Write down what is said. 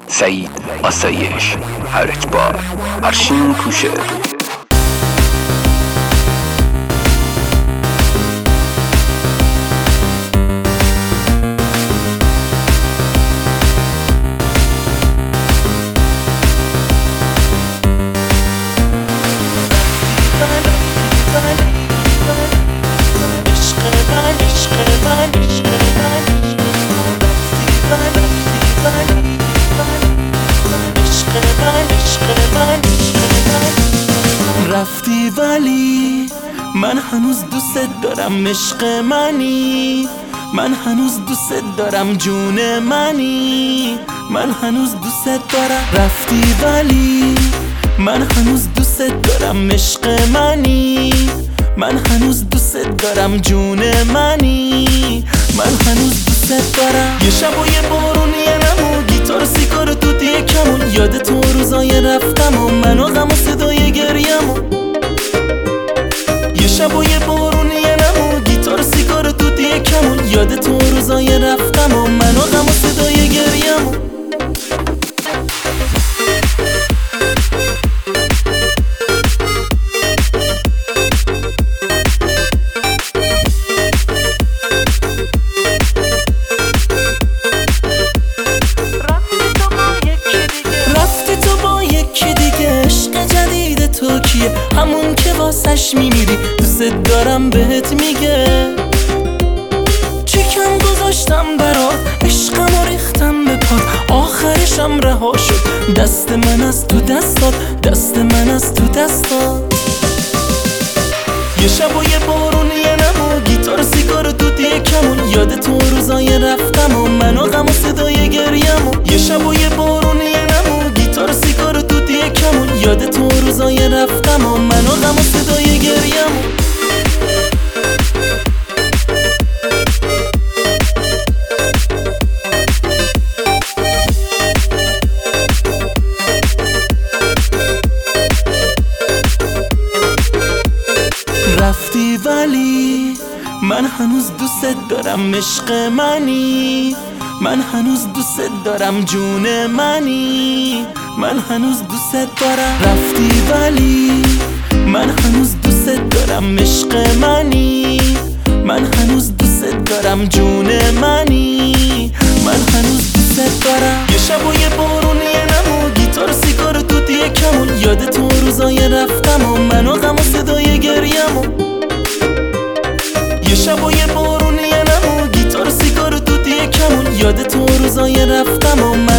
سعید آسایش هر اجبار ارشین کوشه. رفتی ولی من هنوز دوست دارم، عشق منی، من هنوز دوست دارم، جون منی، من هنوز دوست دارم. رفتی ولی من هنوز دوست دارم، عشق منی، من هنوز دوست دارم، جون منی، من هنوز دوست دارم. یه شب و یه بارون یه نمو گیتار سیگار توتی کمون، یاد تو روزای رفتم و من و غم و صدای گریمو. یه شب و یه بارون یه نمو گیتار سیگار توتی کمون، یاد تو روزای رفتم و من و غم و صدای گریمو. تو کیه؟ همون که واسش میمیری، دوست دارم بهت میگه. چیکم گذاشتم برات، عشقمو ریختم به پات، آخرشم رها شد، دست من از تو دستات، دست من از تو دستات. یه شب و یه بارون یه نمو گیتار سیگار توتی کمون، یاد تو روزای رفتم و من و غم و صدای گریمو. یه شب و یه بارون یه نمو گیتار سیگار توتی کمون، یاد تو روزای رفتم و من و غم و صدای گریمو. رفتی ولی من هنوز دوست دارم، عشق منی، من هنوز دوست دارم، جون منی، من هنوز دوست دارم. رفتی ولی من هنوز دوست دارم، عشق منی، من هنوز دوست دارم، جون منی، من هنوز دوست dara. یه شب و یه بارون یه نمو گیتار سیگار توتی کمون، یاد تو روزای رفتم و من و غم و صدای گریمو. یه شب و یه بارون یه نمو گیتار سیگار توتی کمون، یاد تو روزای رفتم و من